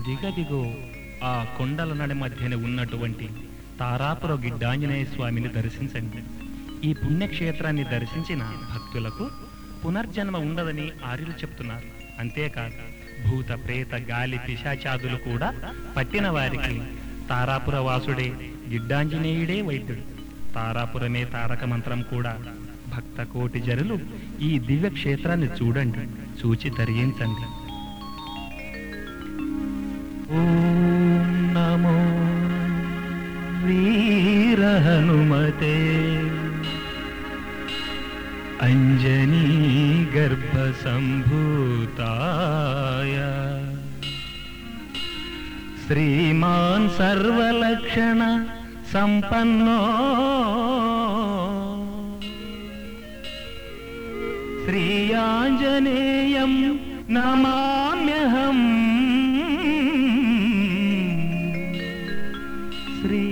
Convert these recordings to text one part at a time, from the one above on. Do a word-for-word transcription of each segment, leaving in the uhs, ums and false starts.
దిగదిగో ఆ కొండల నడి మధ్యన ఉన్నటువంటి తారాపుర గిడ్డాంజనేయ స్వామిని దర్శించండి. ఈ పుణ్యక్షేత్రాన్ని దర్శించిన భక్తులకు పునర్జన్మ ఉండదని ఆర్యులు చెప్తున్నారు. అంతేకాదు భూత ప్రేత గాలి పిశాచాదులు కూడా పట్టిన వారికి తారాపుర వాసుడే గిడ్డాంజనేయుడే వైద్యుడు. తారాపురమే తారక మంత్రం కూడా. భక్త కోటి జనులు ఈ దివ్య క్షేత్రాన్ని చూడండి, చూచి తరించండి. ఓం నమో వీర హనుమతే అంజనీ గర్భ సంభూతాయ శ్రీమాన్ సర్వలక్షణ సంపన్నో శ్రీ ఆంజనేయం నమామ్యహం శ్రీ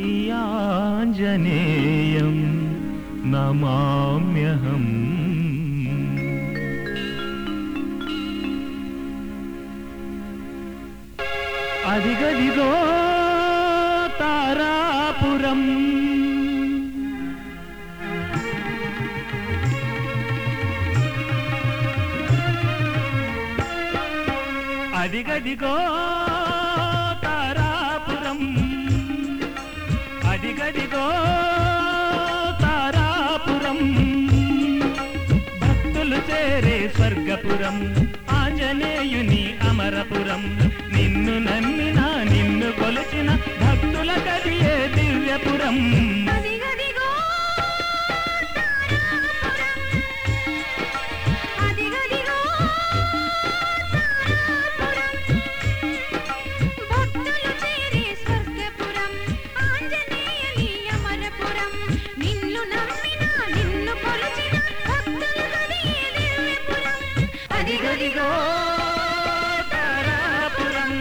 ఆంజనేయం నమామ్యహం. అదిగదిగో తారాపురం అదిగదిగో తారాపురం అదిగదిగో తారాపురం భక్తులు చేరే స్వర్గపురం ఆంజనేయుని అమరపురం. నిన్ను నమ్మిన నిన్ను కొలిచిన భక్తుల కదియే దివ్యపురం. అదిగదిగో తారాపురం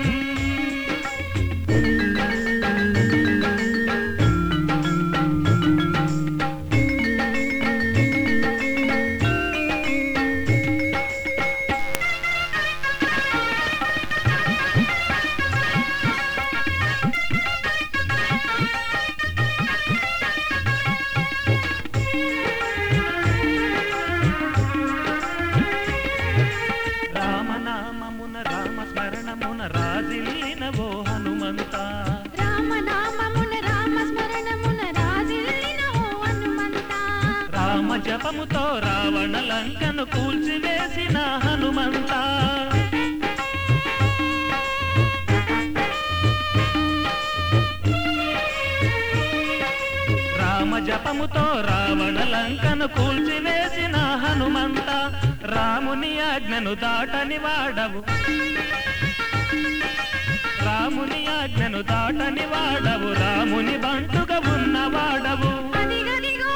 రామస్మరణమున రాజిల్లినవో హనుమంత రామనామమున రామస్మరణమున రాజిల్లినవో హనుమంత రామ జపముతో రావణ లంకను కూల్చివేసిన హనుమంత రామ జపముతో రావణ లంకను కూల్చివేసిన హనుమంత. రాముని ఆజ్ఞను దాటని వాడవు రాముని ఆజ్ఞను దాటని వాడవు రాముని బంటుగా ఉన్నవాడవు. అదిగదిగో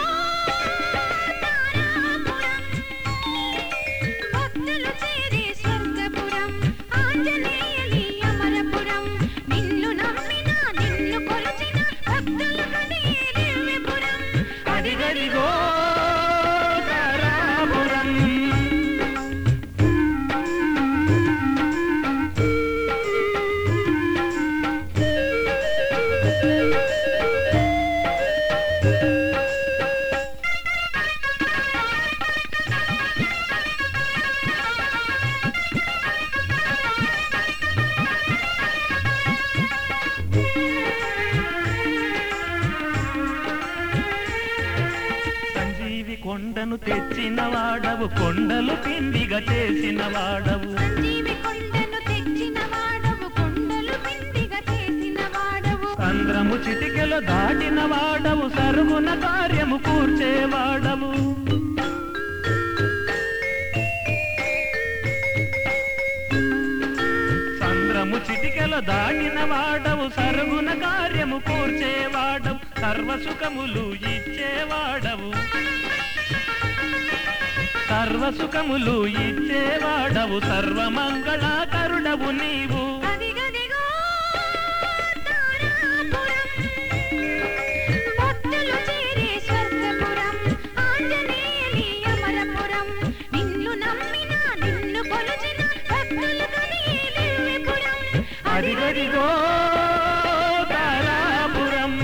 తారాపురం భక్తులు చేరే స్వర్గపురం ఆంజనేయుని అమరపురం. నిన్ను నమ్మిన నిన్ను కొలిచిన భక్తులు కదియే దివ్యపురం. అదిగదిగో తారాపురం కొండను తెచ్చిన వాడవు కొండలు పిండిగా చేసిన వాడవు. సంజీవి కొండను తెచ్చిన వాడవు కొండలు పిండిగా చేసిన వాడవు. సంద్రము చిటికెలు దాటిన వాడవు సరుగున కార్యము కూర్చేవాడవు. సంద్రము చిటికెలు దాటిన వాడవు సరుగున కార్యము కూర్చేవాడవు. సర్వసుఖములు ఇచ్చేవాడవు సర్వసుఖములు ఇచ్చేవాడవు సర్వమంగళాకరుడవు నీవు. అదిగదిగో తారాపురం భక్తులు చేరే స్వర్గపురం ఆంజనేయుని అమరపురం. నిన్ను నమ్మిన నిన్ను కొలిచిన భక్తులు కదియే దివ్యపురం. అదిగదిగో అదిగదిగో తారాపురం.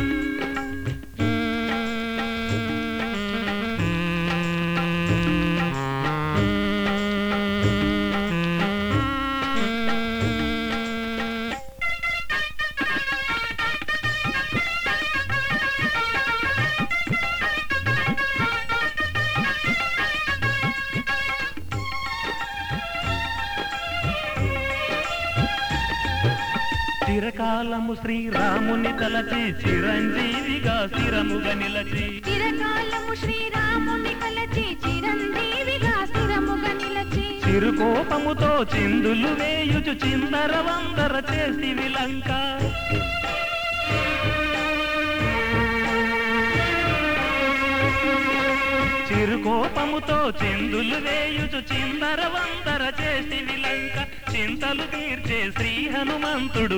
చిరకాలము శ్రీరాముని తలచి చిరంజీవిగా స్థిరముగా నిలచి చిరకాలము శ్రీరాముని కలచి చిరంజీవిగా స్థిరముగా నిలచి చిరుకోపముతో చిందులు వేయుచు చిందర వందర చేసి విలంక చిరుకోపముతో చిందులు వేయుచు చిందర వందర చేసి విలంక చింతలు తీర్చే శ్రీ హనుమంతుడు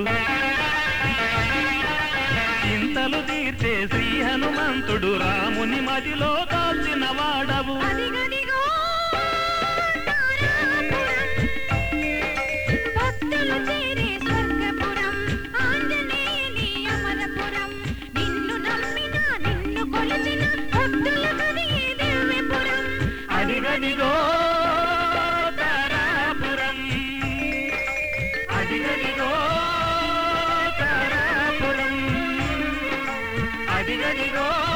చింతలు తీర్చే శ్రీ హనుమంతుడు రాముని మదిలో కాల్చిన వాడవు. అదిగదిగో తారాపురం, భక్తులు చేరే స్వర్గపురం, ఆంజనేయుని అమరపురం, నిన్ను నమ్మిన నిన్ను కొలిచిన భక్తుల కదియే దివ్యపురం. అదిగదిగో తారాపురం, అదిగదిగో తారాపురం, అదిగదిగో